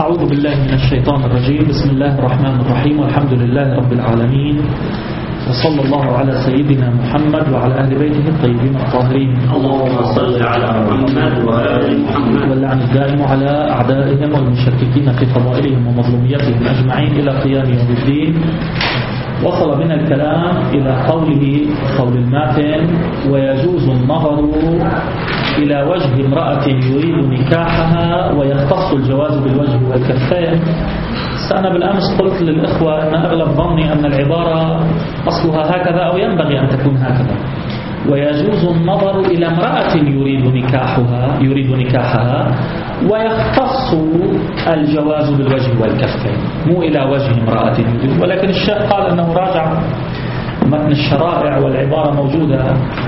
أعوذ بالله من الشيطان الرجيم. بسم الله الرحمن الرحيم، والحمد لله رب العالمين، وصلى الله على سيدنا محمد وعلى أهل بيته الطيبين الطاهرين. اللهم صل على محمد وآل محمد. واللعن الدائم على أعدائهم والمشككين في فضائلهم ومظلوميتهم أجمعين إلى قيام يوم الدين. وصل بنا الكلام إلى قول الماتن: ويجوز النظر إلى وجه امرأة يريد نكاحها ويختص الجواز بالوجه والكفين. أنا بالأمس قلت للإخوة أن أغلب ظني أن العبارة أصلها هكذا أو ينبغي أن تكون هكذا: ويجوز النظر إلى امرأة يريد نكاحها ويختص الجواز بالوجه والكفين، مو إلى وجه امرأة يريد. ولكن الشيخ قال أنه راجع متن الشرائع والعبارة موجودة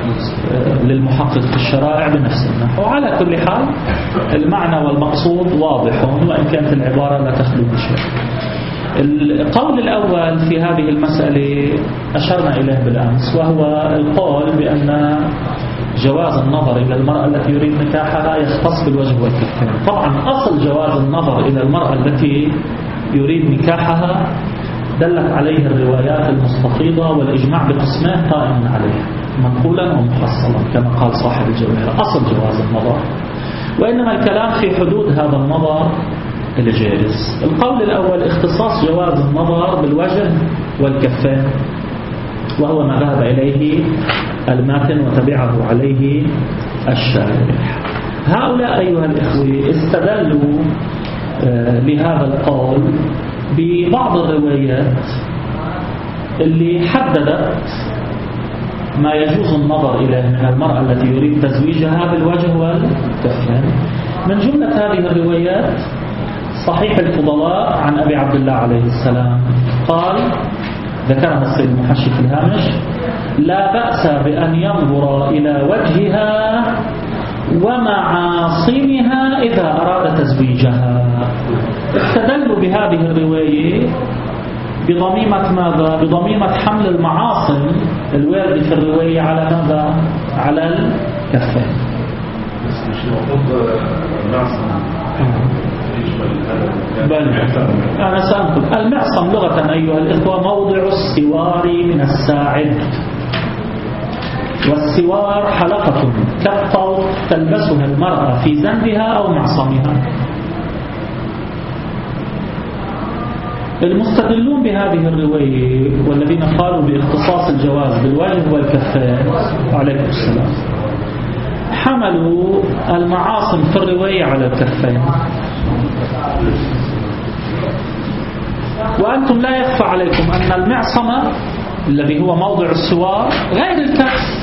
للمحقق في الشرائع بنفس النحو. وعلى كل حال المعنى والمقصود واضح، وإن كانت العبارة لا تخلو من شيء. القول الأول في هذه المسألة أشرنا إليه بالأمس، وهو القول بأن جواز النظر إلى المرأة التي يريد نكاحها يختص بالوجه والكفين. طبعا أصل جواز النظر إلى المرأة التي يريد نكاحها دلت عليه الروايات المستفيضة والإجماع بقسمين قائم عليه، منقولا ومحصلا كما قال صاحب الجواهر. أصل جواز النظر، وإنما الكلام في حدود هذا النظر الجائز. القول الأول اختصاص جواز النظر بالوجه والكفين، وهو ما ذهب إليه الماتن وتبعه عليه الشارح. هؤلاء أيها الإخوة استدلوا لهذا القول ببعض الروايات اللي حددت ما يجوز النظر إليه من المرأة التي يريد تزويجها بالوجه والكفين. من جملة هذه الروايات صحيح الفضلاء عن أبي عبد الله عليه السلام قال، ذكرها السيد المحشي في الهامش: لا بأس بأن ينظر إلى وجهها ومعاصمها إذا أراد تزويجها. استدلوا بهذه الرواية بضميمة ماذا؟ بضميمة حمل المعاصم الواردة في الرواية على ماذا؟ على الكفين. بل أنا سأنقل المعصم لغة أيها الإخوة موضع السوار من الساعد، والسوار حلقة كالطوق تلبسها المرأة في زنبها أو معصمها. المستدلون بهذه الرواية والذين قالوا باختصاص الجواز بالوجه والكفين عليكم السلام حملوا المعاصم في الرواية على الكفين. وأنتم لا يخفى عليكم أن المعصم الذي هو موضع السوار غير الكف،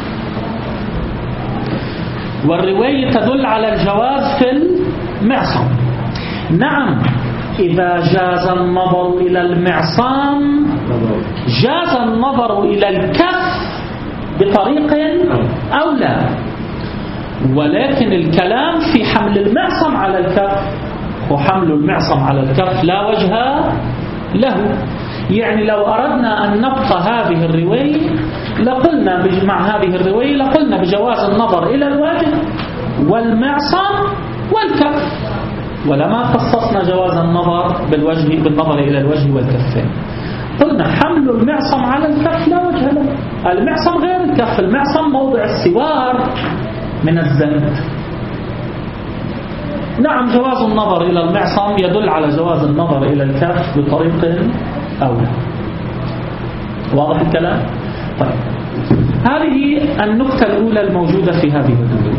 والرواية تدل على الجواز في المعصم. نعم، إذا جاز النظر إلى المعصم جاز النظر إلى الكف بطريق أو لا، ولكن الكلام في حمل المعصم على الكف، وحمل المعصم على الكف لا وجه له. يعني لو أردنا أن نبقى هذه الرواية لقلنا مع هذه الرواية لقلنا بجواز النظر إلى الوجه والمعصم والكف، ولما خصصنا جواز النظر بالنظر إلى الوجه والكفين. قلنا حمل المعصم على الكف لا وجه له. المعصم غير الكف، المعصم موضع السوار من الزند. نعم، جواز النظر إلى المعصم يدل على جواز النظر إلى الكف بطريق أولى. واضح الكلام؟ طيب، هذه النقطة الأولى الموجودة في هذه الرواية.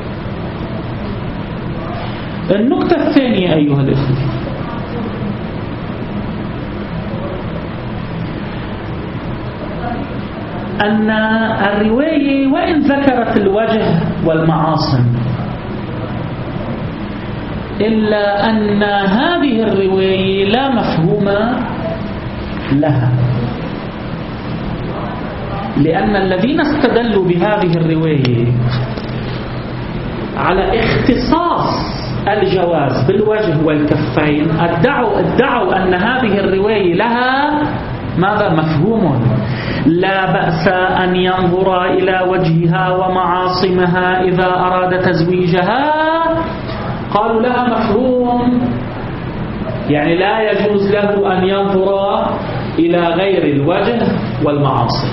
النقطة الثانية أيها الإخوة، أن الرواية وإن ذكرت الوجه والمعاصم إلا أن هذه الرواية لا مفهوم لها، لأن الذين استدلوا بهذه الرواية على اختصاص الجواز بالوجه والكفين ادعوا أن هذه الرواية لها ماذا؟ مفهوم. لا بأس أن ينظر إلى وجهها ومعاصمها إذا أراد تزويجها. قالوا لها مفهوم يعني لا يجوز له أن ينظر إلى غير الوجه والمعاصي.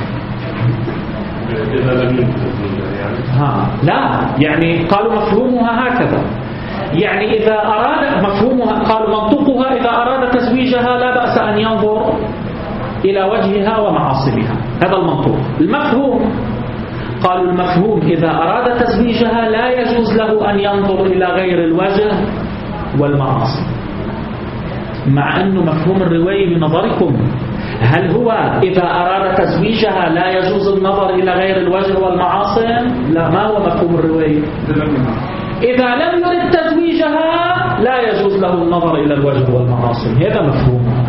لا، يعني قالوا مفهومها هكذا، يعني إذا أراد مفهومها، قالوا منطقها إذا أراد تزويجها لا بأس أن ينظر إلى وجهها ومعاصمها، هذا المنطوق. المفهوم، قالوا المفهوم إذا أراد تزويجها لا يجوز له أن ينظر إلى غير الوجه والمعاصم، مع أنه مفهوم الرواية بنظركم هل هو إذا أراد تزويجها لا يجوز النظر إلى غير الوجه والمعاصم؟ لا، ما هو مفهوم الرواية؟ إذا لم يرد تزويجها لا يجوز له النظر إلى الوجه والمعاصم، هذا مفهومها.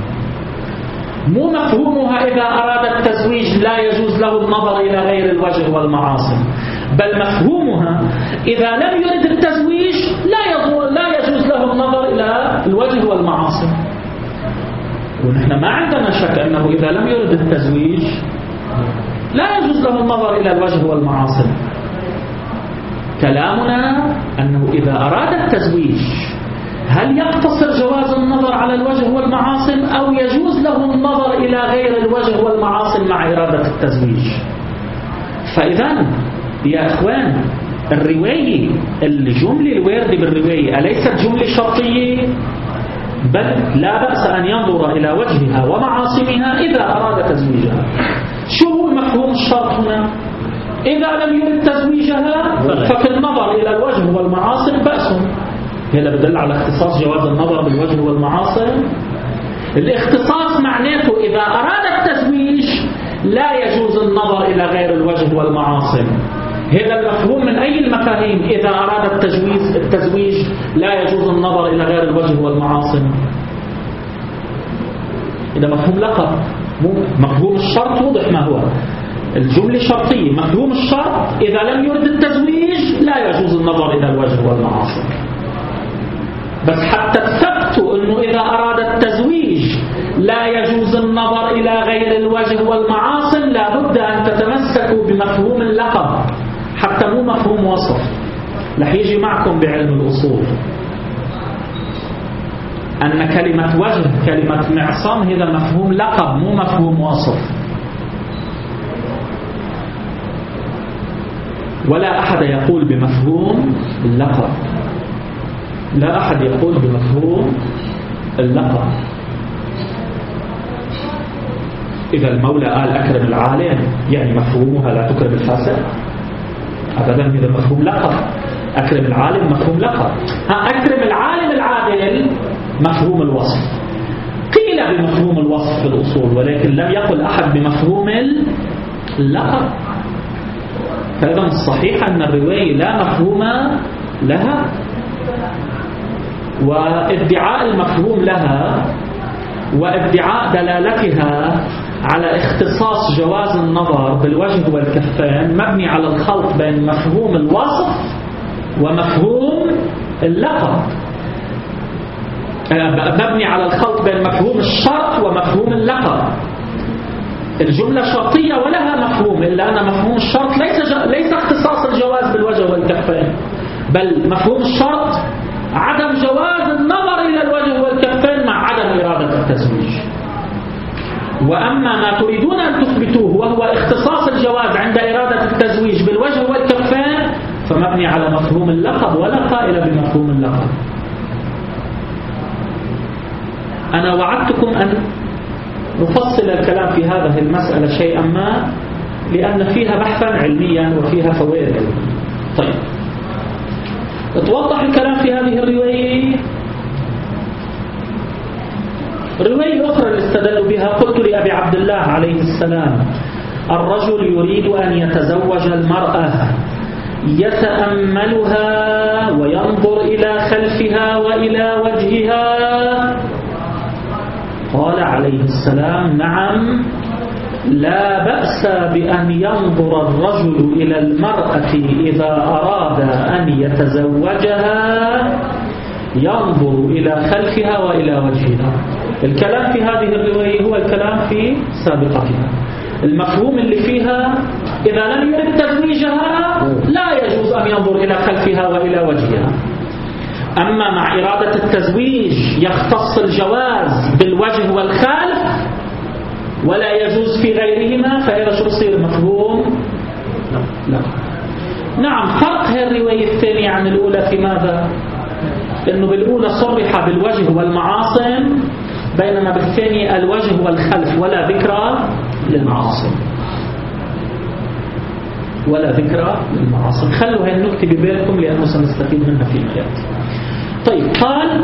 مو مفهومها إذا أراد التزويج لا يجوز له النظر إلى غير الوجه والمعاصم، بل مفهومها إذا لم يرد التزويج لا يجوز له النظر إلى الوجه والمعاصم. ونحن ما عندنا شك أنه إذا لم يرد التزويج لا يجوز له النظر إلى الوجه والمعاصم. كلامنا أنه إذا أراد التزويج هل يقتصر جواز النظر على الوجه والمعاصم أو يجوز له النظر إلى غير الوجه والمعاصم مع إرادة التزويج؟ فإذا يا إخوان الرواية، الجملة الواردة بالرواية أليست جملة شرطية؟ بل لا بأس أن ينظر إلى وجهها ومعاصمها إذا أراد تزويجها. شو هو مفهوم الشرط هنا؟ إذا لم يرد تزويجها ففي النظر إلى الوجه والمعاصم بأس. هذا بدل على اختصاص جواز النظر بالوجه والمعاصم. الاختصاص معناته إذا أراد التزويج لا يجوز النظر إلى غير الوجه والمعاصم. هذا المفهوم من أي المفاهيم؟ إذا أراد التزويج لا يجوز النظر إلى غير الوجه والمعاصم. إذا مفهوم لقب، مفهوم الشرط وضح ما هو. الجملة شرطية، مفهوم الشرط إذا لم يرد التزويج لا يجوز النظر إلى الوجه والمعاصم. بس حتى تثبتوا أنه إذا أراد التزويج لا يجوز النظر إلى غير الوجه والمعاصم لابد أن تتمسكوا بمفهوم اللقب، حتى مو مفهوم وصف. رح يجي معكم بعلم الأصول أن كلمة وجه، كلمة معصم، هذا مفهوم لقب مو مفهوم وصف. ولا أحد يقول بمفهوم اللقب، لا أحد يقول بمفهوم اللقب. إذا المولى قال أكرم العالم يعني مفهومها لا تكرم الفاسق؟ أبدا، هذا مفهوم لقب. أكرم العالم مفهوم لقب. أكرم العالم العادل مفهوم الوصف. قيل بمفهوم الوصف في الأصول، ولكن لم يقل أحد بمفهوم اللقب. فإذا الصحيح أن الرواية لا مفهوم لها، وادعاء المفهوم لها وادعاء دلالتها على اختصاص جواز النظر بالوجه والكفين مبني على الخلط بين مفهوم الوصف ومفهوم اللقب، مبني على الخلط بين مفهوم الشرط ومفهوم اللقب. الجملة شرطية ولها مفهوم، إلا أن مفهوم الشرط ليس اختصاص الجواز بالوجه والكفين، بل مفهوم الشرط عدم جواز النظر إلى الوجه والكفين مع عدم إرادة التزويج. وأما ما تريدون أن تثبتوه وهو اختصاص الجواز عند إرادة التزويج بالوجه والكفين فمبني على مفهوم اللقب ولا قائل بمفهوم اللقب. أنا وعدتكم أن نفصل الكلام في هذه المسألة شيئا ما، لأن فيها بحثا علميا وفيها فوائد علمية. طيب، توضح الكلام في هذه الرواية. رواية أخرى اللي استدلوا بها: قلت لأبي عبد الله عليه السلام: الرجل يريد أن يتزوج المرأة يتأملها وينظر إلى خلفها وإلى وجهها. قال عليه السلام: نعم، لا بأس بأن ينظر الرجل إلى المرأة إذا أراد أن يتزوجها، ينظر إلى خلفها وإلى وجهها. الكلام في هذه الرواية هو الكلام في سابقتها. المفهوم اللي فيها إذا لم يرد تزويجها لا يجوز أن ينظر إلى خلفها وإلى وجهها. أما مع إرادة التزويج يختص الجواز بالوجه والخلف ولا يجوز في غيرهما، فإذا شو بصير؟ مفهوم؟ لا. نعم، فرق هذه الرواية الثانية عن الأولى في ماذا؟ إنه بالأولى صرح بالوجه والمعاصم، بينما بالثانية الوجه والخلف ولا ذكرى للمعاصم، ولا ذكرى للمعاصم. خلوا هاي النكتة ببالكم لأنه سنستفيد منها فيما يأتي. طيب، قال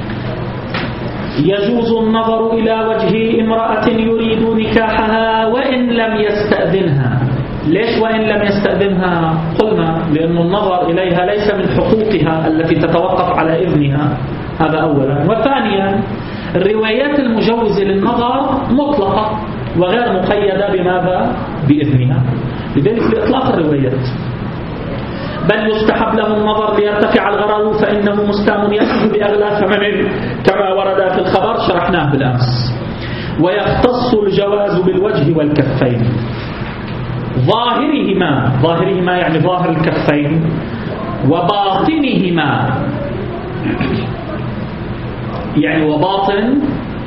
يجوز النظر إلى وجه امرأة يريد نكاحها وإن لم يستأذنها. ليش وإن لم يستأذنها؟ قلنا لأن النظر إليها ليس من حقوقها التي تتوقف على إذنها، هذا أولا. وثانيا الروايات المجوزة للنظر مطلقة وغير مقيدة بماذا؟ بإذنها، لذلك بإطلاق الروايات. بل يستحب له النظر ليرتفع الغرض فإنه مستام يأخذ بأغلى ثمن كما ورد في الخبر شرحناه بالأمس. ويختص الجواز بالوجه والكفين ظاهرهما يعني ظاهر الكفين، وباطنهما يعني وباطن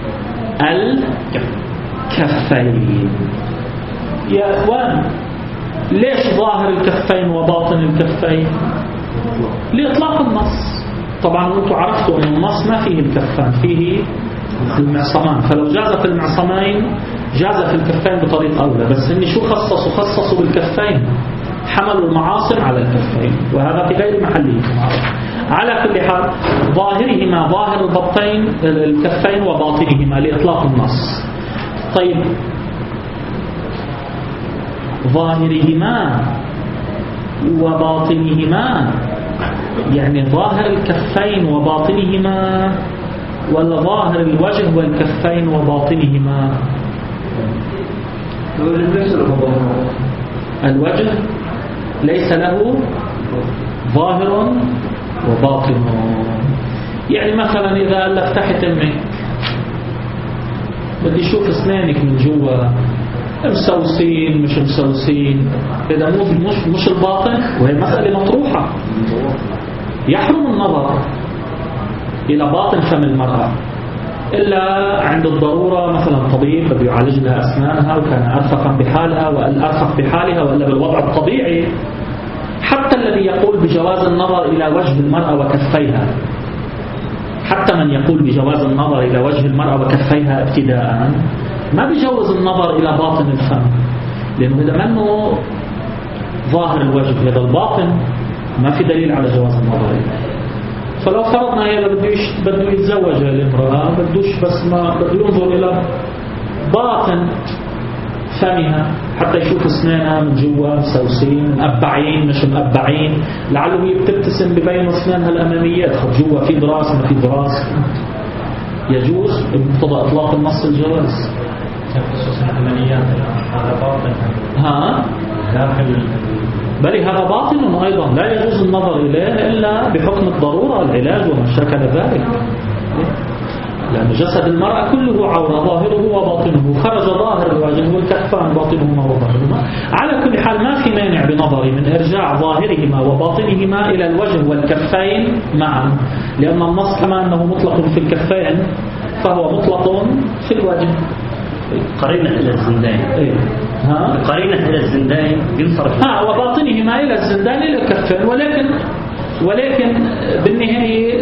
الكفين. يا أخوان، ليش ظاهر الكفين وباطن الكفين؟ لإطلاق النص. طبعا أنتم عرفتوا أن النص ما فيه الكفان، فيه المعصمان، فلو جاز في المعصمين جاز في الكفين بطريقة أولى. بس إني شو خصصوا بالكفين، حملوا المعاصم على الكفين، وهذا في غير محله. على كل حال ظاهرهما ظاهر البطين الكفين وباطنهما لإطلاق النص. طيب، ظاهرهما وباطنهما يعني ظاهر الكفين وباطنهما ولا ظاهر الوجه والكفين وباطنهما؟ الوجه ليس له ظاهر وباطن. يعني مثلا إذا قال لك تحت أمك بدي أشوف أسنانك من جوا مسوسين مش مسوسين، إذا مش الباطن، وهي مسألة مطروحة. يحرم النظر إلى باطن فم المرأة إلا عند الضرورة، مثلا طبيب بده يعالج لها أسنانها وكان أرفقا بحالها والأرفق بحالها وإلا بالوضع الطبيعي. حتى الذي يقول بجواز النظر إلى وجه المرأة وكفيها، حتى من يقول بجواز النظر إلى وجه المرأة وكفيها ابتداء ما بيجوز النظر إلى باطن الفم، لأنه إذا منه ظاهر الوجه هذا الباطن ما في دليل على جواز النظر إليه. فلو فرضنا هي بده يتزوج الامرأة بدوش بس ما بده ينظر إلى باطن فمها حتى يشوف اسنانها من جوا مسوسين مقبعين مش مقبعين، لعله هي بتبتسم ببين اسنانها الأماميات، خد جوا في دراس ما في دراس. يجوز بمقتضى إطلاق النص الجواز. هذا باطن داخل بل هذا باطن أيضا لا يجوز النظر إليه إلا بحكم الضرورة العلاج وما شاكل ذلك، لأن جسد المرأة كله عورة ظاهره وباطنه، خرج ظاهر الوجه والكفان باطنهما وظاهرهما. على كل حال ما في مانع بنظري من إرجاع ظاهرهما وباطنهما إلى الوجه والكفين معا، لأن النص كما أنه مطلق في الكفين فهو مطلق في الوجه. قرينة إلى الزندين. قرينة إلى الزندين ينصرف. وباطنهما إلى الزندين إلى الكفين، ولكن بالنهاية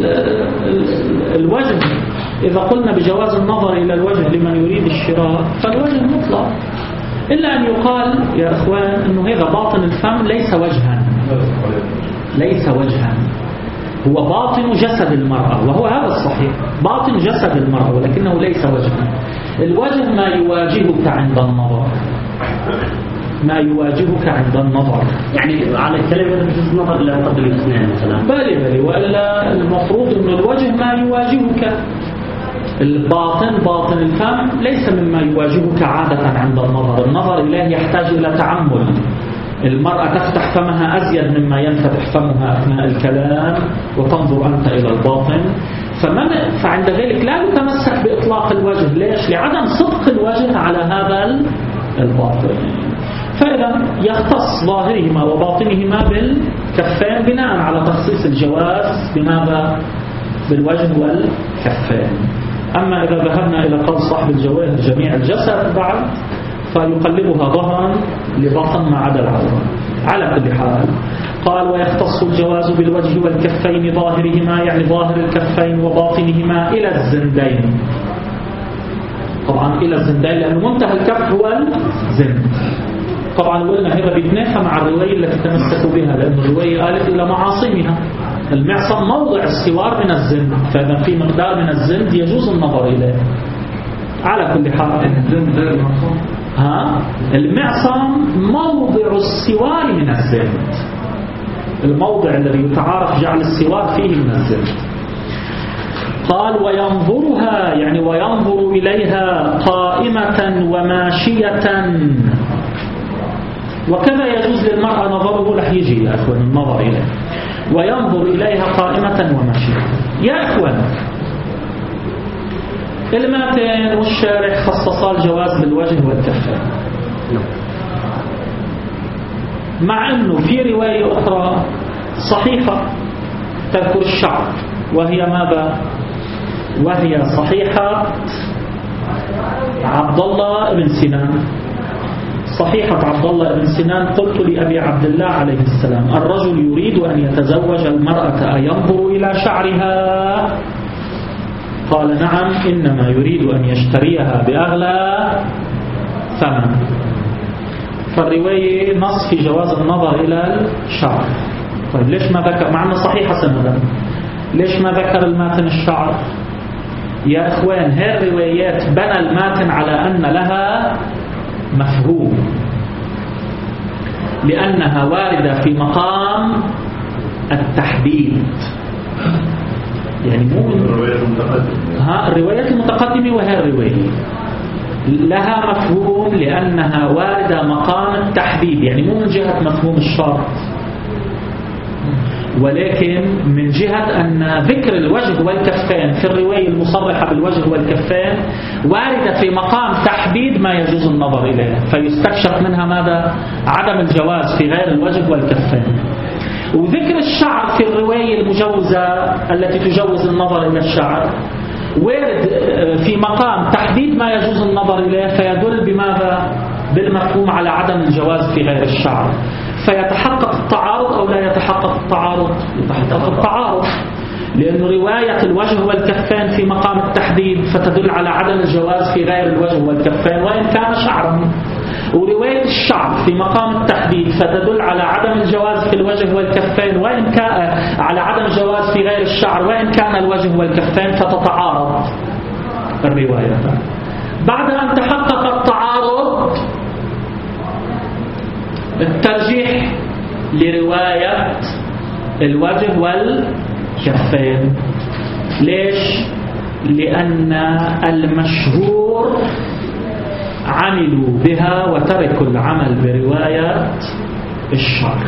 الوجه إذا قلنا بجواز النظر إلى الوجه لمن يريد الشراء فالوجه مطلق، إلا أن يقال يا أخوان أنه هذا باطن الفم ليس وجها، ليس وجها، هو باطن جسد المرأة، وهو هذا الصحيح، باطن جسد المرأة ولكنه ليس وجها. الوجه ما يواجهك عند النظر، ما يواجهك عند النظر، يعني على الكلمة يجوز النظر إلى قدر الأسنان مثلا. بلي وإلا المفروض أن الوجه ما يواجهك، الباطن باطن الفم ليس مما يواجهك عادة عند النظر. النظر إليه يحتاج إلى تعمل، المرأة تفتح فمها أزيد مما ينفتح فمها أثناء الكلام وتنظر أنت إلى الباطن، فعند ذلك لا يتمسك بإطلاق الوجه. ليش؟ لعدم صدق الوجه على هذا الباطن. فإذا يختص ظاهرهما وباطنهما بالكفين بناء على تخصيص الجواز بماذا؟ بالوجه والكفين. أما إذا ذهبنا إلى قول صاحب الجواهر جميع الجسد بعد فيقلبها ظهرا لبطن ما عدا العورة. على كل حال قال ويختص الجواز بالوجه والكفين ظاهرهما يعني ظاهر الكفين وباطنهما إلى الزندين. طبعا إلى الزندين لأنه منتهى الكف هو الزند. طبعا قلنا هذا بيتنافى مع الرواية التي تمسكوا بها لأن الرواية قالت إلى معاصمها. المعصم موضع السوار من الزند فإذا في مقدار من الزند يجوز النظر إليه. على كل حال المعصم موضع السوار من الزند الموضع الذي يتعارف جعل السوار فيه من الزند. قال وينظرها يعني وينظر إليها قائمة وماشية وكذا يجوز للمرأة نظره رح يجي يا أخوان النظر إليه وينظر إليها قائمة وماشية. يا أخوان الماتين والشارح خصصا الجواز بالوجه والكفين مع أنه في رواية أخرى صحيحة تذكر الشعر وهي ماذا؟ وهي صحيحة عبد الله بن سنان. صحيحة عبد الله بن سنان قلت لأبي عبد الله عليه السلام الرجل يريد أن يتزوج المرأة أينظر إلى شعرها؟ قال نعم إنما يريد أن يشتريها بأغلى ثمن. فالرواية نص في جواز النظر إلى الشعر. طيب ليش ما ذكر مع أنه صحيحة سندا ليش ما ذكر الماتن الشعر؟ يا إخوان هذه الروايات بنى الماتن على أن لها مفهوم لأنها واردة في مقام التحديد يعني مو الروايات المتقدمة وهي الرواية لها مفهوم لأنها واردة مقام التحديد يعني مو من جهة مفهوم الشرط ولكن من جهة أن ذكر الوجه والكفين في الرواية المصرحة بالوجه والكفين واردة في مقام تحديد ما يجوز النظر إليه فيستكشف منها ماذا؟ عدم الجواز في غير الوجه والكفين. وذكر الشعر في الرواية المجوزة التي تجوز النظر إلى الشعر وارد في مقام تحديد ما يجوز النظر إليه فيدل بماذا؟ بالمفهوم على عدم الجواز في غير الشعر. فيتحقق التعارض أو لا يتحقق التعارض؟ يتحقق التعارض لأن رواية الوجه والكفين في مقام التحديد فتدل على عدم الجواز في غير الوجه والكفين وإن كان شعرا ورواية الشعر في مقام التحديد فتدل على عدم الجواز في الوجه والكفين وإن كان على عدم الجواز في غير الشعر وإن كان الوجه والكفين فتتعارض الرواية. بعد أن تحقق التعارض الترجيح لرواية الوجه والكفين. ليش؟ لأن المشهور عملوا بها وتركوا العمل برواية الشعر.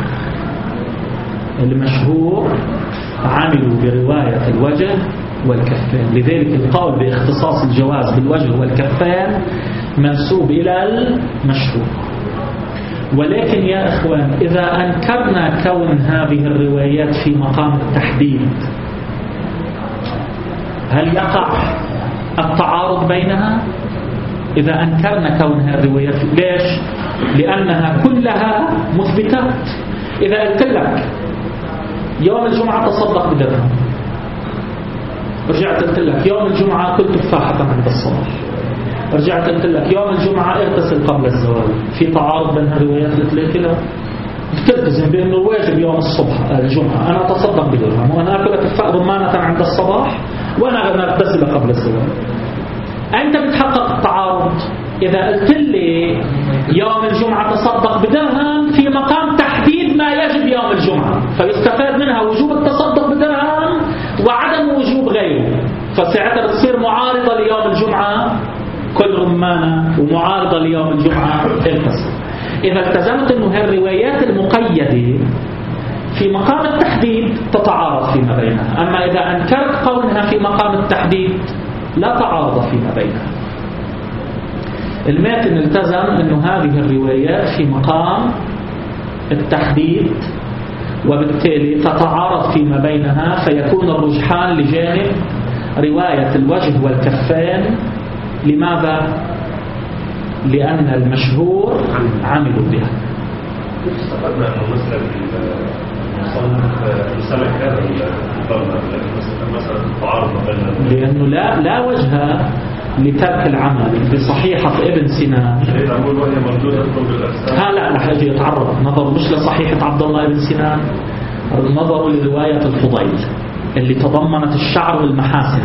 المشهور عملوا برواية الوجه والكفين لذلك القول باختصاص الجواز بالوجه والكفين منسوب إلى المشهور. ولكن يا إخوان إذا أنكرنا كون هذه الروايات في مقام التحديد هل يقع التعارض بينها؟ إذا أنكرنا كونها الروايات ليش؟ لأنها كلها مثبتات. إذا قلت لك يوم الجمعة تصدق بدرهم رجعت قلت لك يوم الجمعة كل تفاحة عند الصباح رجعت قلت لك يوم الجمعة اغتسل قبل الزوال في تعارض بين الروايات الثلاثة؟ لا بتلتزم بأنه واجب يوم الصبح الجمعة أنا أتصدق بدرهم وأنا أكل تفاح رمانة عند الصباح وأنا أغتسل قبل الزوال. أنت بتحقق التعارض إذا قلت لي يوم الجمعة تصدق بدرهم في مقام تحديد ما يجب يوم الجمعة فيستفاد منها وجوب التصدق بدرهم وعدم وجوب غيره فساعتها تصير معارضة ليوم الجمعة كل رمانة ومعارضة ليوم الجمعة الفصل. إذا التزمت أنه هالروايات المقيدة في مقام التحديد تتعارض فيما بينها أما إذا أنكرت قولها في مقام التحديد لا تعارض فيما بينها. الماتن التزم أنه هذه الروايات في مقام التحديد، وبالتالي تتعارض فيما بينها، فيكون الرجحان لجانب رواية الوجه والكفين. لماذا؟ لأن المشهور عملوا بها. استفدنا أنه مثل المصنف هذا مثلا التعارض بين، لأنه لا وجه لترك العمل بصحيحة ابن سنان. لا حاجة يتعرض نظر مش لصحيحة عبد الله ابن سنان، نظروا لرواية الفضيل اللي تضمنت الشعر والمحاسن،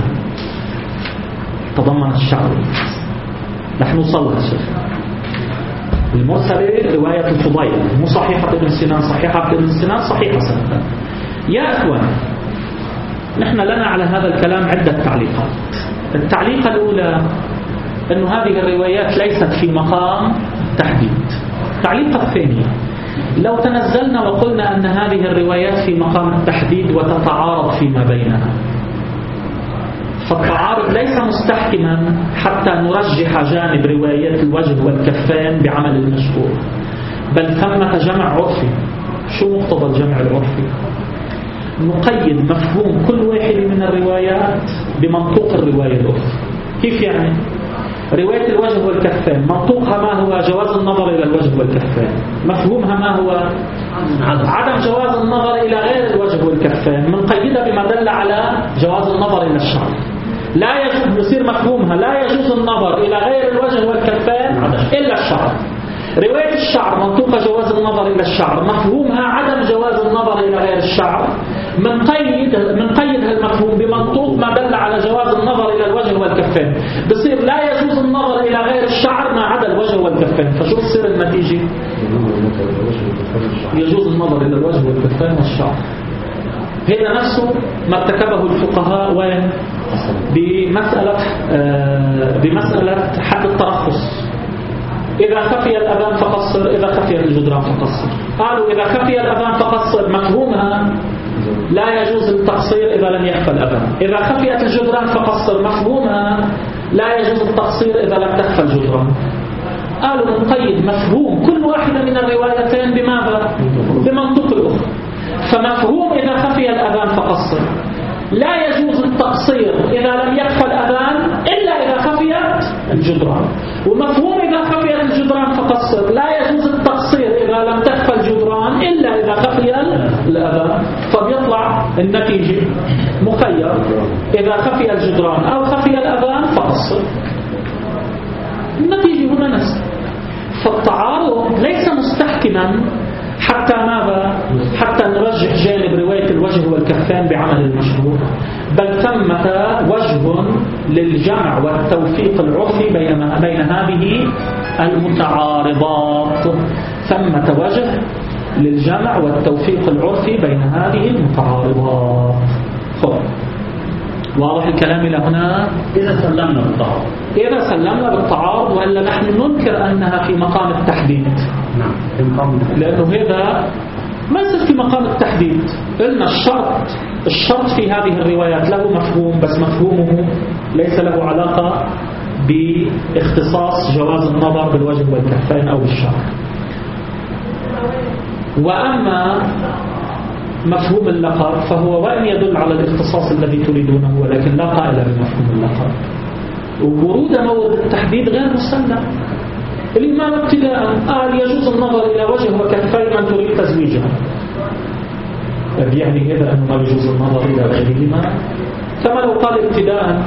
تضمنت الشعر والمحاسن. نحن نوصلها شيخ المرسلة رواية الفضيل، مو صحيحة ابن سنان. صحيحة ابن سنان صحيحة سنة. يا أخوان، نحن لنا على هذا الكلام عدة تعليقات. التعليقة الأولى أن هذه الروايات ليست في مقام تحديد. التعليقة الثانية، لو تنزلنا وقلنا أن هذه الروايات في مقام التحديد وتتعارض فيما بينها، فالتعارض ليس مستحكما حتى نرجح جانب رواية الوجه والكفين بعمل المشهور، بل ثمة جمع عرفي. شو مقتضى الجمع العرفي؟ نقيد مفهوم كل واحد من الروايات بمنطوق الرواية الأخرى. كيف يعني؟ رواية الوجه والكفين منطوقها ما هو؟ جواز النظر إلى الوجه والكفين. مفهومها ما هو؟ عدم جواز النظر إلى غير الوجه والكفين، منقيدة بما دل على جواز النظر إلى الشعر. لا يجوز، يصير مفهومها لا يجوز النظر إلى غير الوجه والكفين إلا الشعر. رواية الشعر منطوقة جواز النظر إلى الشعر، مفهومها عدم جواز النظر إلى غير الشعر، منقيد المفهوم بمنطوق ما دل على جواز النظر إلى الوجه والكفين. بصير لا يجوز النظر إلى غير الشعر ما عدا الوجه والكفين. فشو تصير النتيجة؟ يجوز النظر إلى الوجه والكفين والشعر. هذا نفسه ما ارتكبه الفقهاء وين؟ بمسألة حد الترخص. إذا خفي الأذان فقصر، إذا خفي الجدران فقصر. قالوا إذا خفي الأذان فقصر، مفهومها لا يجوز التقصير إذا لم يخفى الأذان. إذا خفيت الجدران فقصر، مفهومها لا يجوز التقصير إذا لم تخفى الجدران. قالوا نقيد مفهوم كل واحدة من الروايتين بماذا؟ بمنطوق الأخرى. فمفهوم إذا خفي الأذان فقصر لا يجوز التقصير إذا لم يخفى الأذان إلا إذا خفيت الجدران، ومفهوم إذا خفيت الجدران فقصر لا يجوز التقصير إذا لم تخفى الجدران إلا إذا خفي الأذان. فبيطلع النتيجة مخير، إذا خفي الجدران أو خفي الأذان فقصر. النتيجة هنا نفس. فالتعارض ليس مستحكما حتى ماذا؟ حتى نرجح جانب رواية الوجه والكفين بعمل المشهور، بل ثمة وجه للجمع والتوفيق العرفي بين هذه المتعارضات. ثمة وجه للجمع والتوفيق العرفي بين هذه المتعارضات. واضح الكلام إلى هنا؟ إذا سلمنا بالتعارض، وإلا نحن ننكر أنها في مقام التحديد. لأنه هذا ما يصير في مقام التحديد. قلنا الشرط في هذه الروايات له مفهوم، بس مفهومه ليس له علاقة باختصاص جواز النظر بالوجه والكفين أو بالشعر. وأما مفهوم اللقب فهو وإن يدل على الاختصاص الذي تريدونه، ولكن لا قائل بمفهوم اللقب. وورود مورد التحديد غير مسلم. الإمام ابتداء قال يجوز النظر إلى وجه وكفين من تريد تزويجها. يعني هذا أنه ما يجوز النظر إلى غيرهما. كما لو قال ابتداء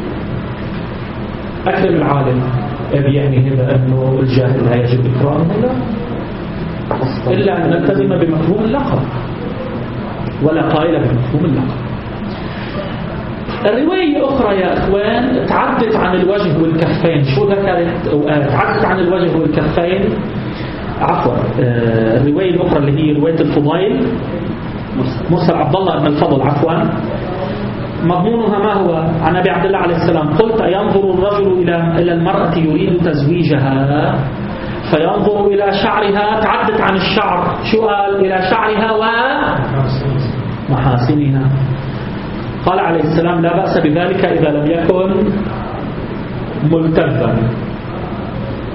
أكرم العالم، يعني هذا أنه الجاهل لا يجب إكرامه، إلا أن نلتزم بمفهوم اللقب، ولا قائل بمفهوم اللقب. الرواية أخرى يا أخوان تعدت عن الوجه والكفين. شو ذكرت؟ تعدت عن الوجه والكفين، عفوا، الرواية الأخرى اللي هي رواية الفضيل مرسل عبد الله بن الفضل، عفوا، مضمونها ما هو؟ عن أبي عبد الله عليه السلام: قلت أينظر الرجل إلى المرأة يريد تزويجها فينظر إلى شعرها. تعدت عن الشعر، شو قال؟ إلى شعرها ومحاسنها. قال عليه السلام: لا بأس بذلك إذا لم يكن ملتفا.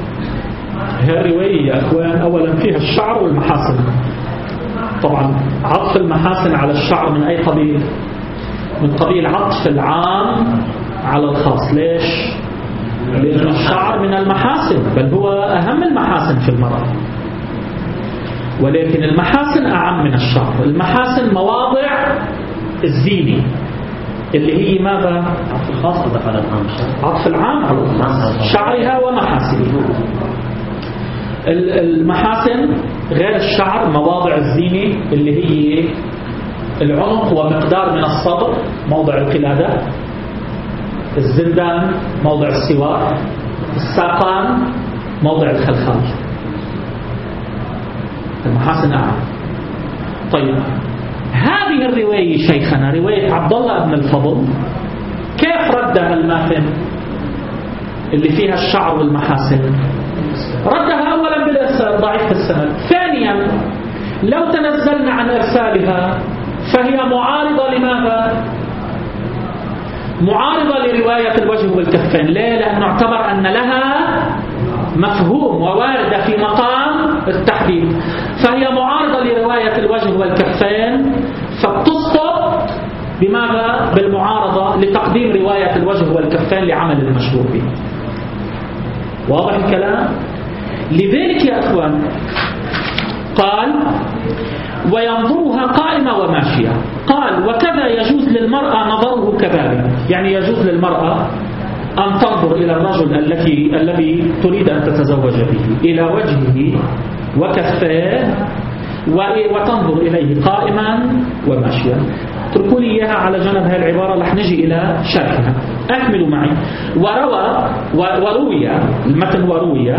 هي الرواية يا أخوان أولا فيها الشعر والمحاسن. طبعا عطف المحاسن على الشعر من أي قبيل؟ من قبيل عطف العام على الخاص. ليش؟ لأن الشعر من المحاسن، بل هو أهم المحاسن في المرأة، ولكن المحاسن أعم من الشعر. المحاسن مواضع الزينة اللي هي ماذا؟ عطف الخاص دخل العام. عطف العام على شعرها ومحاسنها. المحاسن غير الشعر مواضع الزينة اللي هي العنق ومقدار من الصدر موضع القلادة، الزندان موضع السوار، الساقان موضع الخلخال. المحاسن أعم. طيب هذه الرواية شيخنا رواية عبد الله بن الفضل كيف ردها الماتن اللي فيها الشعر والمحاسن؟ ردها أولا بالإرسال ضعيف السند. ثانيا لو تنزلنا عن إرسالها فهي معارضة لماذا؟ معارضة لرواية الوجه والكفين. ليه؟ لأنه اعتبر أن لها مفهوم وواردة في مقام التحديد، فهي معارضة لرواية الوجه والكفين، فبتسقط بماذا؟ بالمعارضة لتقديم رواية الوجه والكفين لعمل المشهور به. واضح الكلام؟ لذلك يا أخوان قال وينظرها قائمة وماشية. قال وكذا يجوز للمرأة نظره كذلك، يعني يجوز للمرأة أن تنظر إلى الرجل الذي تريد أن تتزوج به إلى وجهه وكفاه وتنظر إليه قائما وماشيا. اتركوا لي إياها على جنب هذه العبارة، رح نجي إلى شرحها. أكملوا معي. وروي المتن وروي،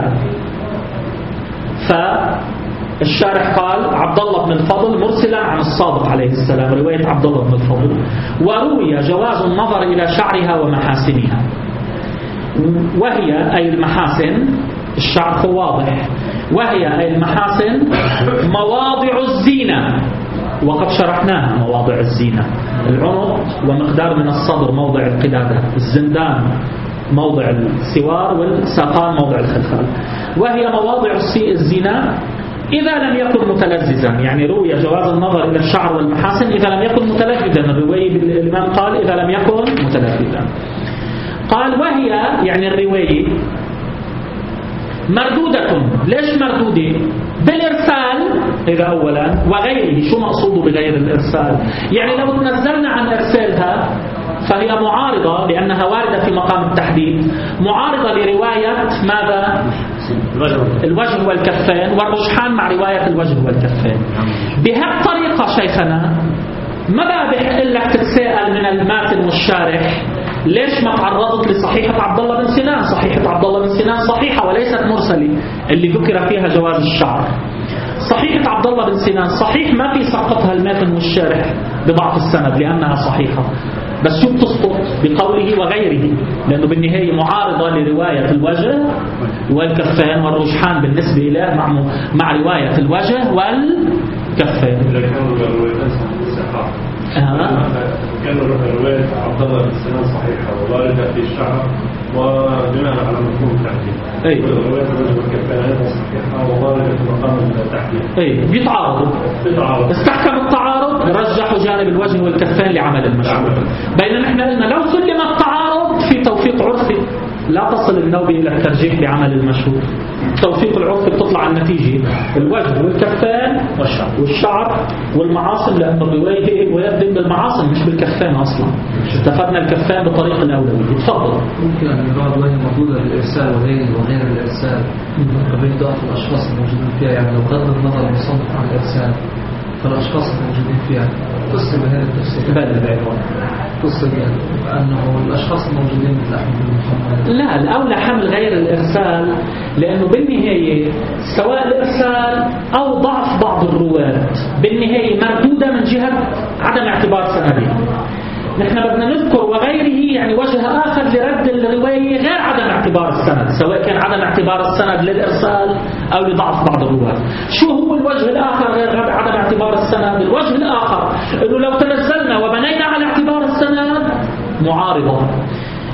فالشارح قال عبد الله بن الفضل مرسلا عن الصادق عليه السلام، رواية عبد الله بن الفضل. وروي جواز النظر إلى شعرها ومحاسنها، وهي أي المحاسن، الشعر واضح، وهي أي المحاسن مواضع الزينة، وقد شرحناها مواضع الزينة: العنق ومقدار من الصدر موضع القلادة، الزندان موضع السوار، والساقان موضع الخلخال. وهي مواضع الزينة إذا لم يكن متلذذا، يعني روي جواز النظر إلى الشعر والمحاسن إذا لم يكن متلذذا. الرواية الإمام قال إذا لم يكن متلذذا. قال وهي يعني الرواية مردودة. ليش مردودة؟ بالإرسال إذا أولا، وغيره. شو مقصوده بغير الإرسال؟ يعني لو تنزلنا عن إرسالها فهي معارضة لأنها واردة في مقام التحديد، معارضة لرواية ماذا؟ الوجه والكفين، والرجحان مع رواية الوجه والكفين. بهالطريقة شيخنا ما بقى بحق لك تتساءل من الماتن والشارح ليش ما تعرضت لصحيحة عبد الله بن سنان؟ صحيحة عبد الله بن سنان صحيحة وليست مرسلة اللي ذكر فيها جواز الشعر. صحيحة عبد الله بن سنان صحيح، ما في سقطها الماتن والشارح بضعف السند لأنها صحيحة، بس شو بتسقط؟ بقوله وغيره، لأنه بالنهاية معارضة لرواية الوجه والكفين والرجحان بالنسبة إليه مع رواية الوجه والكفين. كانوا رواية عبد الله بن سنان صحيحة وواردة في الشعر وبناء على مفهوم التحديد. رواية الوجه والكفين أيضا صحيحة وواردة في مقام التحديد. بيتعارضوا. استحكم التعارض، رجحوا جانب الوجه والكفين لعمل المشروع. بينما نحن قلنا لو سلم التعارض في توفيق عرفي لا تصل النوبة إلى الترجيح لعمل المشهور. توفيق العرف بتطلع النتيجة الوجه والكفين والشعر والمعاصم، لأن الرواية ويبدأ بالمعاصم مش بالكفين أصلا. استفدنا الكفين بطريق الأولوية. تفضل. ممكن أن يراد وجه موجودة للإرسال وغير الإرسال قبل ضعف الأشخاص الموجودين فيها، يعني لو غض النظر المصنف عن الإرسال فالأشخاص الموجودين فيها قصة بهذا التفسير. قصة أنه الأشخاص الموجودين مثل أحمد بن محمد. لا، الأولى حمل غير الإرسال، لأنه بالنهاية سواء الإرسال أو ضعف بعض الرواة بالنهاية مردودة من جهة عدم اعتبار سندها. نحن بدنا نذكر وغيره يعني وجه آخر لرد الرواية غير عدم اعتبار السند، سواء كان عدم اعتبار السند للإرسال أو لضعف بعض الرواة. شو هو الوجه الآخر غير عدم اعتبار السند؟ الوجه الآخر إنه لو تنزلنا وبنينا على اعتبار السند معارضة.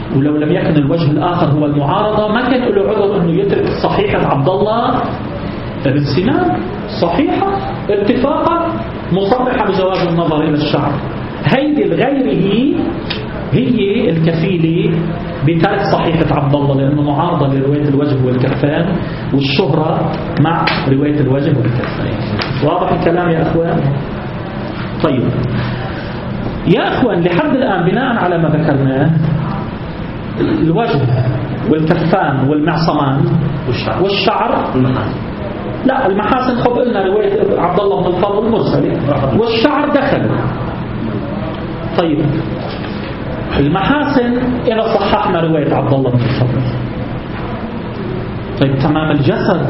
ولو لم يكن الوجه الآخر هو المعارضة ما كان له عذر أنه يترك صحيحة عبد الله بن سنان صحيحة اتفاقا مصرحة بجواز النظر إلى الشعر. هيدي لغيره هي الكفيلة بترك صحيحة عبد الله لأنه معارضة لرواية الوجه والكفان والشهرة مع رواية الوجه والكفان. واضح الكلام يا أخوان؟ طيب يا أخوان لحد الآن بناء على ما ذكرناه الوجه والكفان والمعصمان والشعر لا المحاسن خب قلنا رواية عبد الله بن الفضل المرسلي والشعر دخل. طيب المحاسن إذا صححنا رواية عبد الله بن الفضل طيب تمام الجسد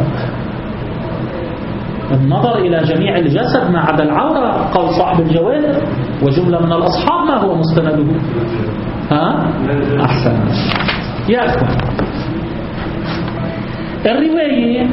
النظر إلى جميع الجسد ما عدا العورة قول صاحب الجواد وجملة من الأصحاب ما هو مستنده ها؟ أحسن يا أخوان الرواية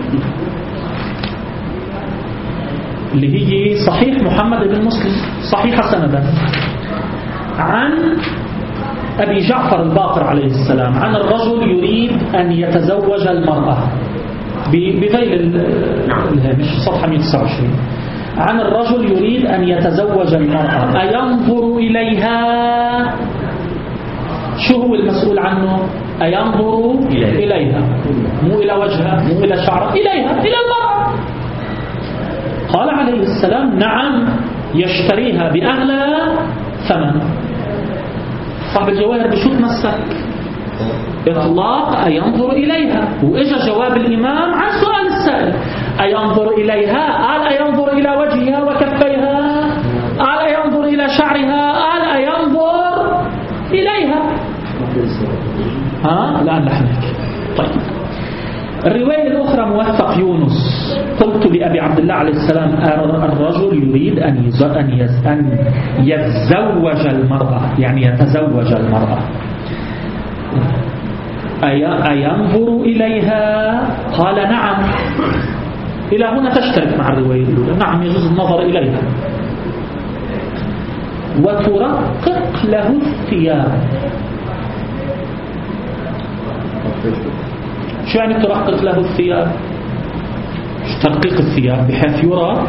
اللي هي صحيح محمد بن مسلم صحيح سندا عن أبي جعفر الباقر عليه السلام عن الرجل يريد أن يتزوج المرأة بغير الهامش صفحة 129 عن الرجل يريد أن يتزوج المرأة أينظر إليها شو هو المسؤول عنه أينظر إليها مو إلى وجهها مو إلى شعرها إليها إلى المرأة قال عليه السلام نعم يشتريها بأغلى ثمن. صاحب الجواهر بشو تمسك إطلاق أينظر إليها وإجا جواب الإمام عن سؤال السائل أينظر إليها قال أينظر إلى وجهها وكفيها قال أينظر إلى شعرها قال أينظر إليها الآن نحن طيب الرواية الأخرى موثق يونس قلت لأبي عبد الله عليه السلام الرجل يريد أن يتزوج المرأة يعني يتزوج المرأة أينظر إليها قال نعم إلى هنا تشترك مع الرواية الأولى نعم يجوز النظر إليها وترقق له الثياب. شو يعني ترقق له الثياب؟ ترقيق الثياب بحيث يرى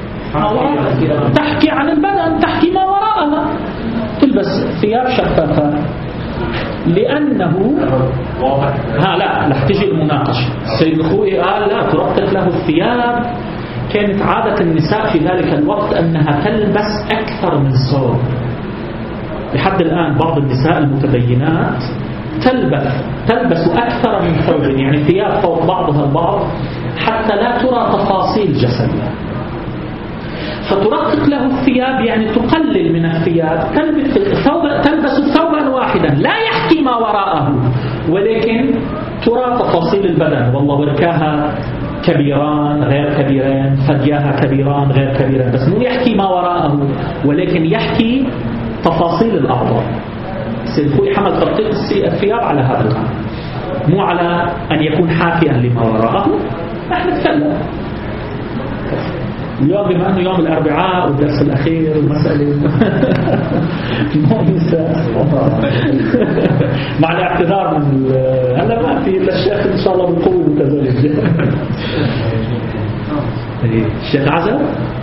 تحكي عن البدن تحكي ما وراءها تلبس ثياب شفافة لأنه لا رح تجي المناقشة. السيد الخوئي قال لا ترقق له الثياب. كانت عادة النساء في ذلك الوقت أنها تلبس أكثر من ثوب. لحد الآن بعض النساء المتدينات تلبس أكثر من ثوب يعني ثياب فوق بعضها البعض حتى لا ترى تفاصيل جسدها. فترقق له الثياب يعني تقلل من الثياب تلبس ثوبا واحدا لا يحكي ما وراءه ولكن ترى تفاصيل البدن والله وركاها كبيران غير كبيران ثدياها كبيران غير كبيران بس مو يحكي ما وراءه ولكن يحكي تفاصيل الأعضاء. سيكون حمل ترقيق الثياب على هذا الأمر مو على أن يكون حافيا لما وراءه. نحن نتكلم اليوم بما أنه يوم الأربعاء والدرس الأخير والمسألة مع الاعتذار من هلا ما في إلا الشيخ إن شاء الله بالقوة المتزوج الشيخ عزب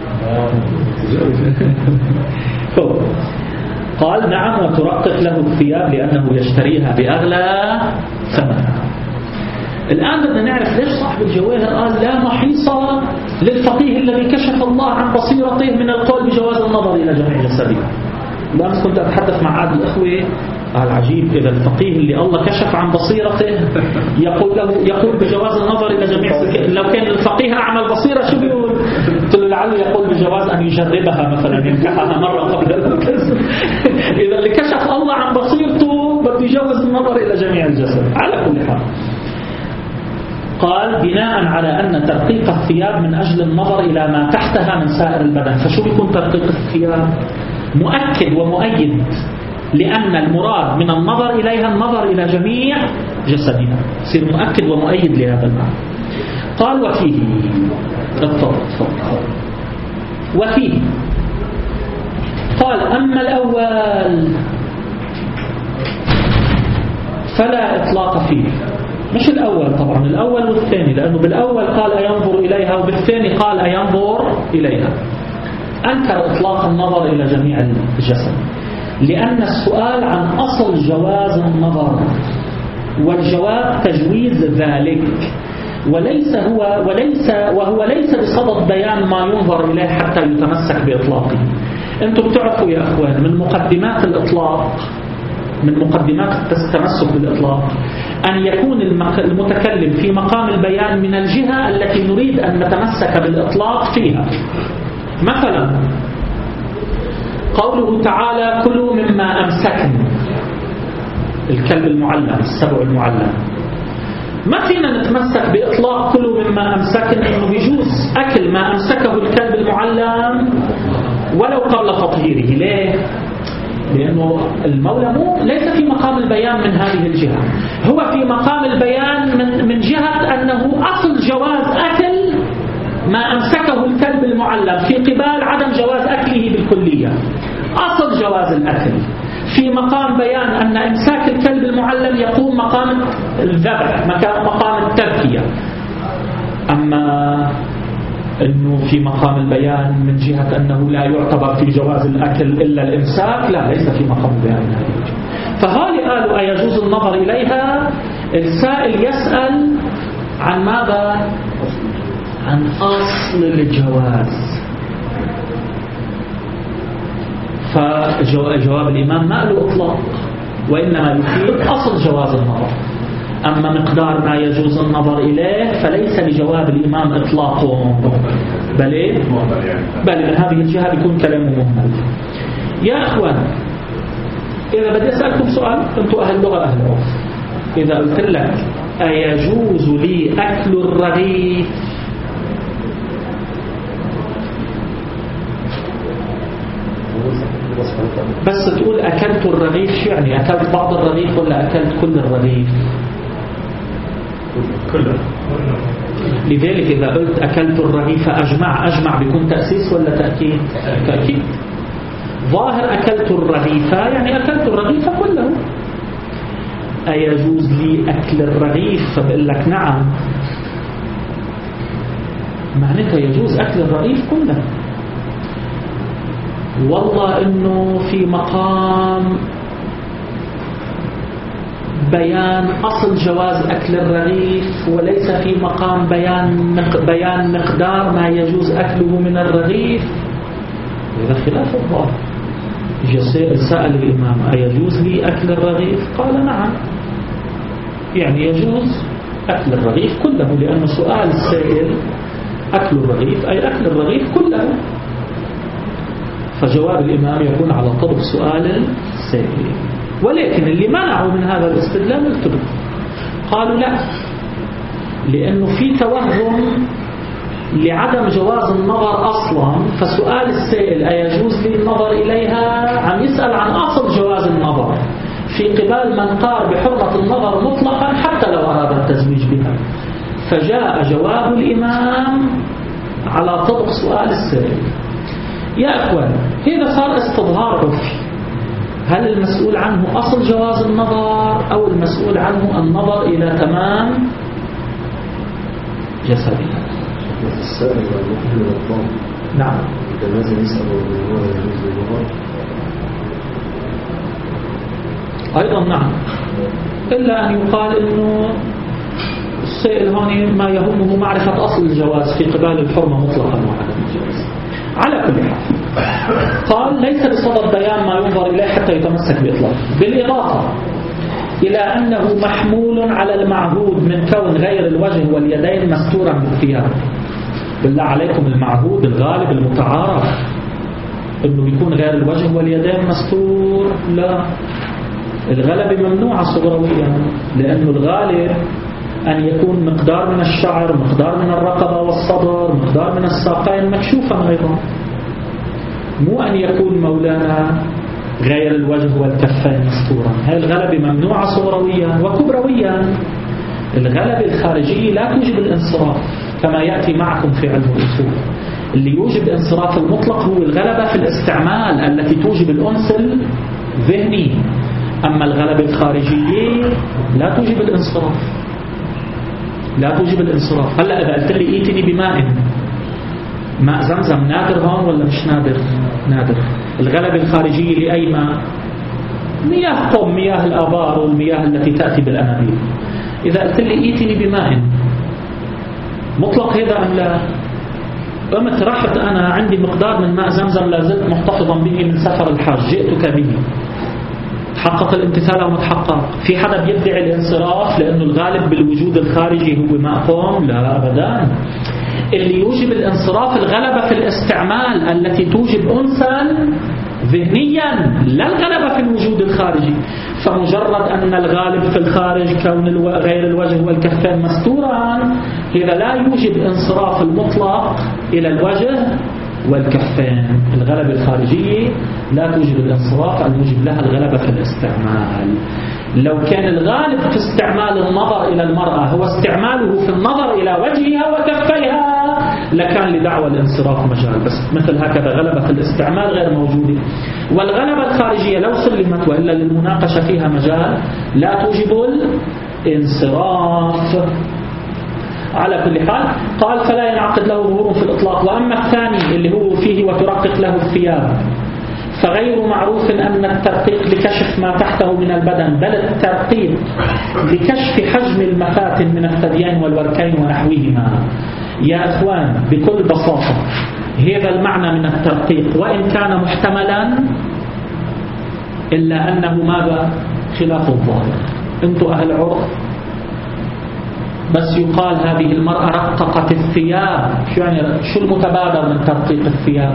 قال نعم وترقق له الثياب لأنه يشتريها بأغلى ثمن. الآن بدنا نعرف ليش صاحب الجواهر قال لا محيص للفقيه الذي كشف الله عن بصيرته من القول بجواز النظر إلى جميع السبيل. الآن كنت أتحدث مع عاد الأخوة قال عجيب إذا الفقيه اللي الله كشف عن بصيرته يقول بجواز النظر إلى جميع السبيل لو كان الفقيه أعمل بصيرة شو بيقول؟ قلت له لعله يقول بجواز أن يجربها مثلا ينكحها مرة قبل الكسر. إذا اللي كشف الله عن بصيرته بده يجوز النظر إلى جميع الجسد. على كل حال قال بناء على أن ترقيق الثياب من أجل النظر إلى ما تحتها من سائر البدن. فشو بيكون ترقيق الثياب؟ مؤكد ومؤيد لأن المراد من النظر إليها النظر إلى جميع جسدها يصير مؤكد ومؤيد لهذا المعنى. قال وفيه وفيه قال أما الأول فلا إطلاق فيه. مش الأول طبعا، الأول والثاني، لأنه بالأول قال أينظر إليها وبالثاني قال أينظر إليها. أنكر إطلاق النظر إلى جميع الجسد، لأن السؤال عن أصل جواز النظر، والجواب تجويز ذلك، وهو ليس بصدد بيان ما ينظر إليه حتى يتمسك بإطلاقه. أنتم بتعرفوا يا أخوان من مقدمات الإطلاق، من مقدمات التمسك بالإطلاق، أن يكون المتكلم في مقام البيان من الجهة التي نريد أن نتمسك بالإطلاق فيها. مثلا قوله تعالى كلوا مما أمسكن، الكلب المعلم، السبع المعلم، ما فينا نتمسك بإطلاق كلوا مما أمسكن إنه بيجوز أكل ما أمسكه الكلب المعلم ولو قبل تطهيره. ليه؟ لأنه المولى ليس في مقام البيان من هذه الجهة، هو في مقام البيان من جهة أنه أصل جواز أكل ما أمسكه الكلب المعلم في قبال عدم جواز أكله بالكلية. أصل جواز الأكل في مقام بيان أن إمساك الكلب المعلم يقوم مقام الذبح، مقام التذكية. أما أنه في مقام البيان من جهة أنه لا يعتبر في جواز الأكل إلا الإمساك، لا، ليس في مقام البيان من هذه الجهة. فهذه قالوا أيجوز النظر إليها؟ السائل يسأل عن ماذا؟ عن أصل الجواز. فجواب الإمام ما له إطلاق، وإنما يفيد أصل جواز النظر. أما مقدار ما يجوز النظر إليه فليس لجواب الإمام إطلاقه، بل من هذه الجهة يكون كلامه مهمل. يا أخوان، إذا بدي أسألكم سؤال، أنتم أهل لغة أهل عرف، إذا قلت لك أيجوز لي أكل الرغيف، بس تقول أكلت الرغيف، شو يعني؟ أكلت بعض الرغيف ولا أكلت كل الرغيف؟ كله. لذلك إذا قلت أكلت الرغيف أجمع بيكون تأسيس ولا تأكيد؟ تأكيد. ظاهر أكلت الرغيف يعني أكلت الرغيف كله. أيجوز لي أكل الرغيف؟ فبقول لك نعم، معناتها يجوز أكل الرغيف كله. والله إنه في مقام بيان أصل جواز أكل الرغيف، وليس في مقام بيان مقدار ما يجوز أكله من الرغيف، هذا خلاف الظاهر. سأل الإمام أيجوز لي أكل الرغيف؟ قال نعم، يعني يجوز أكل الرغيف كله، لأن سؤال السائل أكل الرغيف أي أكل الرغيف كله. فجواب الإمام يكون على طرف سؤال السائل. ولكن اللي منعوا من هذا الاستدلال التبع، قالوا لا، لأنه في توهم لعدم جواز النظر أصلا، فسؤال السائل أيجوز لي النظر إليها عم يسأل عن أصل جواز النظر في قبال من قال بحرمة النظر مطلقا حتى لو أراد التزويج بها. فجاء جواب الإمام على طبق سؤال السائل. يا أخوان، هذا صار استظهار عرفي. هل المسؤول عنه أصل جواز النظر أو المسؤول عنه النظر إلى تمام جسدها؟ السائل والمؤمن والطالب نعم، إذا لازم يسأل وهو يجوز النظر أيضا نعم، إلا أن يقال إنه السائل هون ما يهمه معرفة أصل الجواز في قبال الحرمة مطلقا وعدم الجواز. على كل حال قال ليس بصدد بيان ما ينظر إليه حتى يتمسك بإطلاقه، بالإضافة إلى أنه محمول على المعهود من كون غير الوجه واليدين مستورا بالثياب. بالله عليكم، المعهود الغالب المتعارف إنه يكون غير الوجه واليدين مستور؟ لا، الغلبة ممنوعة صغرويا، لأنه الغالب أن يكون مقدار من الشعر، مقدار من الرقبة والصدر، مقدار من الساقين مكشوفا أيضا، مو أن يكون مولانا غير الوجه والكفين مستورا. هذه الغلبة ممنوعة صغرويا وكبرويا. الغلبة الخارجية لا توجب الانصراف كما يأتي معكم في علم الأصول. اللي يوجب انصراف المطلق هو الغلبة في الاستعمال التي توجب الأنس الذهني. أما الغلبة الخارجية لا توجب الانصراف، لا توجب الانصراف. هلأ إذا قلت لي ايتني بماء، ماء زمزم نادر هون ولا مش نادر؟ نادر. الغلبة الخارجية لأي ماء؟ مياه قم، مياه الآبار والمياه التي تأتي بالأنابيب. إذا قلت لي ايتني بماء، مطلق هذا أم لا؟ قمت رحت أنا عندي مقدار من ماء زمزم لازلت محتفظا به من سفر الحاج، جئتك به، تحقق الامتثال أو متحقق؟ في حدا بيدعي الانصراف لأنه الغالب بالوجود الخارجي هو ماء قوم؟ لا أبدا. اللي يوجب الانصراف الغلبة في الاستعمال التي توجب أنسا ذهنيا، لا الغلبة في الوجود الخارجي. فمجرد أن الغالب في الخارج كون غير الوجه والكفين مستورا، هذا لا يوجب انصراف المطلق إلى الوجه والكفين. الغلبة الخارجية لا توجب الانصراف، الموجب لها الغلبة في الاستعمال. لو كان الغالب في استعمال النظر إلى المرأة هو استعماله في النظر إلى وجهها وكفيها لكان لدعوى الانصراف مجال، بس مثل هكذا غلبة في الاستعمال غير موجودة. والغلبة الخارجية لو سلمت وإلا للمناقشة فيها مجال لا توجب الانصراف. على كل حال قال فلا ينعقد له ظهور في الإطلاق. وأما الثاني اللي هو فيه وترقق له الثياب، فغير معروف أن الترقيق لكشف ما تحته من البدن، بل الترقيق لكشف حجم المفاتن من الثديين والوركين ونحوهما. يا أخوان بكل بساطة هذا المعنى من الترقيق وإن كان محتملا إلا أنه ماذا؟ خلاف الظاهر. أنتم أهل عرف، بس يقال هذه المرأة رققت الثياب. شو المتبادر من ترقيق الثياب؟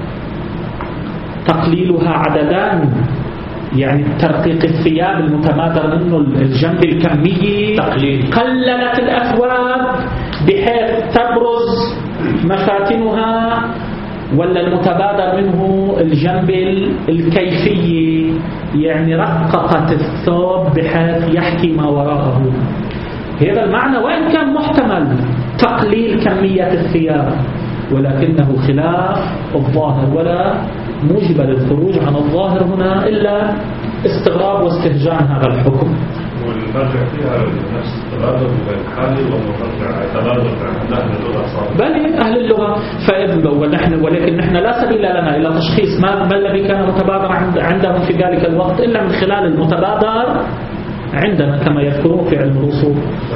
تقليلها عددان، يعني ترقيق الثياب المتبادر منه الجنب الكمي، قللت الأثواب بحيث تبرز مفاتنها، ولا المتبادر منه الجنب الكيفي، يعني رققت الثوب بحيث يحكي ما وراءه. هذا المعنى وإن كان محتمل تقليل كمية الثياب، ولكنه خلاف الظاهر ولا موجب للخروج عن الظاهر هنا إلا استغراب واستهجان هذا الحكم. والمرجع فيها نفس التبادل الحالي والمرجع تبادل عند أهل اللغة صار. بل أهل اللغة ولكن نحن لا سبيل لنا إلى تشخيص ما الذي كان متبادر عندهم في ذلك الوقت إلا من خلال المتبادر عندنا كما يذكرون في علم الأصول.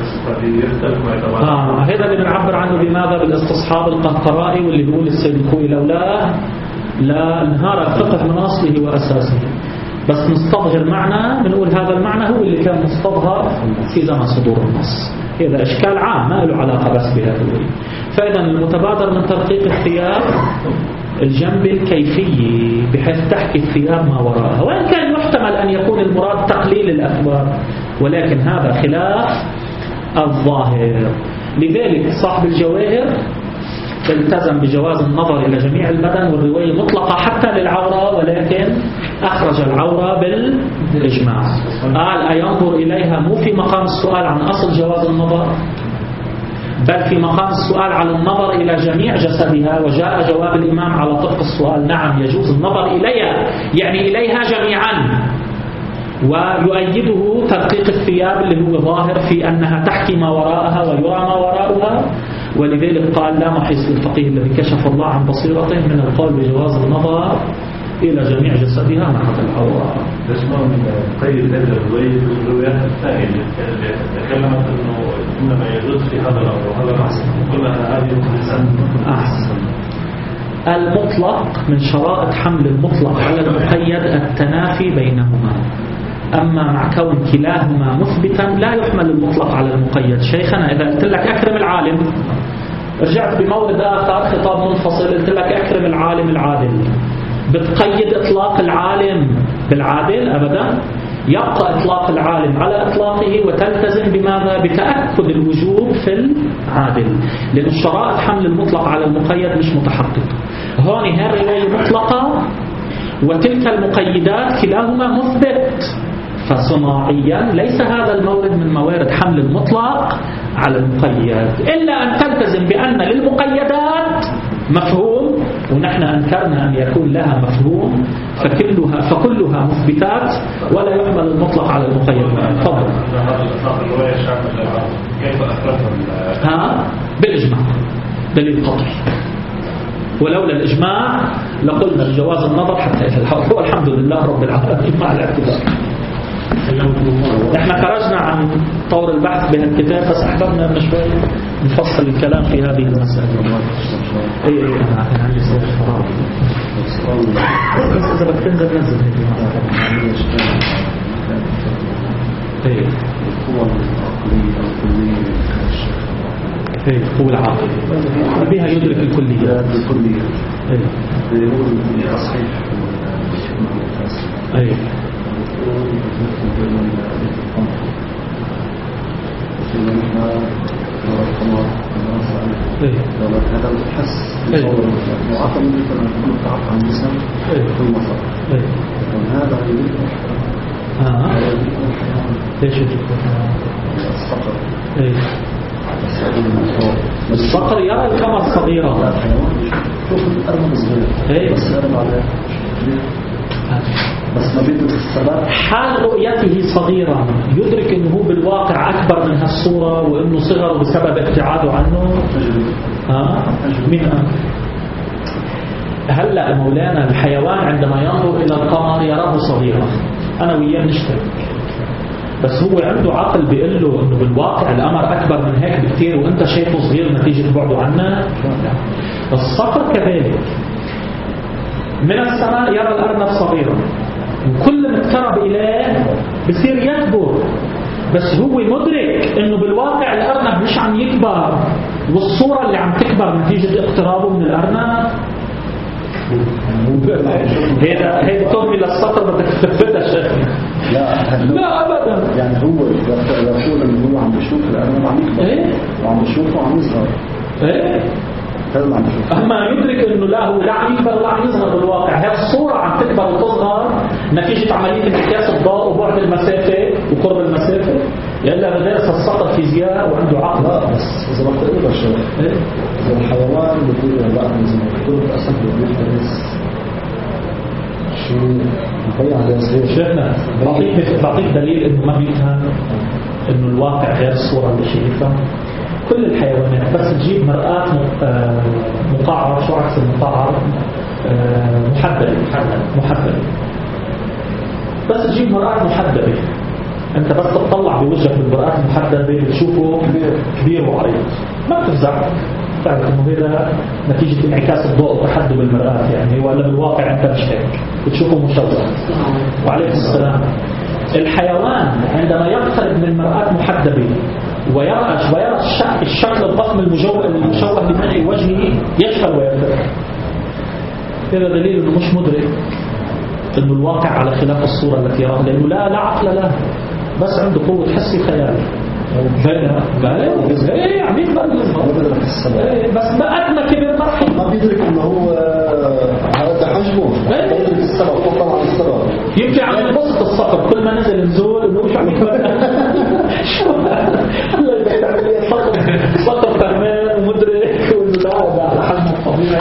هذا اللي بنعبر عنه بماذا؟ بالاستصحاب القهقرائي، واللي بيقول السيد الخوي لولاه لا انهار الفقه من أصله وأساسه. بس نستظهر معنى، بنقول هذا المعنى هو اللي كان مستظهر في زمن صدور النص. هذا إشكال عام ما له علاقة بس بهذا الوجه. فإذا المتبادر من ترقيق الثياب الجنب الكيفي بحيث تحكي الثياب ما وراءها، وإن كان يحتمل أن يكون المراد تقليل الأثواب، ولكن هذا خلاف الظاهر. لذلك صاحب الجواهر التزم بجواز النظر إلى جميع البدن والرواية مطلقة حتى للعورة، ولكن أخرج العورة بالإجماع. قال أينظر إليها مو في مقام السؤال عن أصل جواز النظر، بل في مقام السؤال على النظر إلى جميع جسدها. وجاء جواب الإمام على طبق السؤال نعم يجوز النظر إليها، يعني إليها جميعا. ويؤيده تدقيق الثياب اللي هو ظاهر في أنها تحكي ما وراءها ويرى ما وراءها. ولذلك قال لا محيص للفقيه الذي كشف الله عن بصيرته من القول بجواز النظر إلى جميع جسدها مع العورة. اسمه قيد هذا الروايات الثانية اللي تكلمت إنما يجوز في هذا الأمر وهذا أحسن. كلها هذه أحسن. المطلق من شرائط حمل المطلق على المقيد التنافي بينهما. أما مع كون كلاهما مثبتا لا يحمل المطلق على المقيد. شيخنا إذا قلت لك أكرم العالم، رجعت بمورد آخر خطاب منفصل قلت لك أكرم العالم العادل، بتقيد إطلاق العالم بالعادل؟ أبدا. يبقى إطلاق العالم على إطلاقه وتلتزم بماذا؟ بتأكد الوجوب في العادل، لأن شرائط حمل المطلق على المقيد مش متحققة. هون هذه الرواية مطلقة وتلك المقيدات كلاهما مثبت، فصناعيا ليس هذا المورد من موارد حمل المطلق على المقيد، إلا أن تلتزم بأن للمقيدات مفهوم ونحن أنكرنا أن يكون لها مفهوم فكلها مثبتات ولا يحمل المطلق على المقيد. تفضل. كيف أخرجها؟ بالإجماع دليل قطعي، ولولا الإجماع لقلنا الجواز النظر حتى هو الحمد لله رب العالمين مع الاعتبار. احنا خرجنا عن طور البحث بهالكتاب بس احببنا من شوي نفصل الكلام في هذه المسألة. ايه انا عندي صوت فراغ بس اذا بدك تنزل نزل هيك ايه القوى العقلية الكلية ايه هو العقل بها يدرك الكلية الكلية ايه بيقول تصحيح ايه هذا الحس وعقل يمكن أن يكون تعرف عن الجسم في المصر هذا يريد ليش يجب الصقر الصقر يرى القمر صغيرة شوف الأرض صغيرة بس يرى عليه بس ما بيدرك السبب حال رؤيته صغيرا يدرك انه بالواقع اكبر من هالصورة وانه صغر بسبب ابتعاده عنه. من هلأ مولانا الحيوان عندما ينظر الى القمر يراه صغيرا، انا وياه نشترك، بس هو عنده عقل بيقول له انه بالواقع القمر اكبر من هيك بكثير وانت شايفه صغير نتيجة بعده عنا. الصقر كذلك من السماء يرى الأرنب صغيرا وكل ما اقترب إليه بصير يكبر، بس هو مدرك انه بالواقع الأرنب مش عم يكبر والصورة اللي عم تكبر نتيجة اقترابه من الأرنب. هيدا تهمة للصقر بدك تثبتها شيخنا. لا أبدا، يعني هو يقول انه هو عم بيشوف الأرنب عم يكبر وعم بيشوفه عم يصغر. أما يدرك أنه لا هو لا عم يكبر ولا عم يصغر بالواقع، هي الصورة عم تكبر وتصغر نتيجة عملية انعكاس الضوء وبعد المسافة وقرب المسافة. يلا بدرس الصقر فيزياء وعنده عقل. لا بس إذا ما تقدر شيء إذا الحيوان بيقول لا إذا ما تقدر أصلا بيحترس شو مبين على صغير. شيخنا بعطيك دليل إنه ما بيفهم إنه الواقع غير الصورة اللي شايفها. كل الحيوانات بس تجيب مرآة مقعر، شو عكس المقعر؟ محدبة. بس تجيب مرآة محدبة انت بس تطلع بوجهك بالمرآة المحدبة بتشوفه كبير وعريض، ما بتفزع، تعرف انه هذا نتيجة انعكاس الضوء وتحدب المرآة، يعني ولا بالواقع انت مش هيك بتشوفه مشوه. وعليكم السلام. الحيوان عندما يقترب من مرآة محدبة ويرى الشكل الضخم المشوه لمنع وجهه يشفل ويرتفع، هذا دليل انه مش مدرك انه الواقع على خلاف الصورة التي يراها، لانه لا عقل له، بس عنده قوة حسي خيالي. ايه عم يكبر بس بعد ما كبر ما بيدرك انه هو هذا حجمه، بيدرك السبب وطبعا السبب يمكن عم ينبسط الصقر كل ما نزل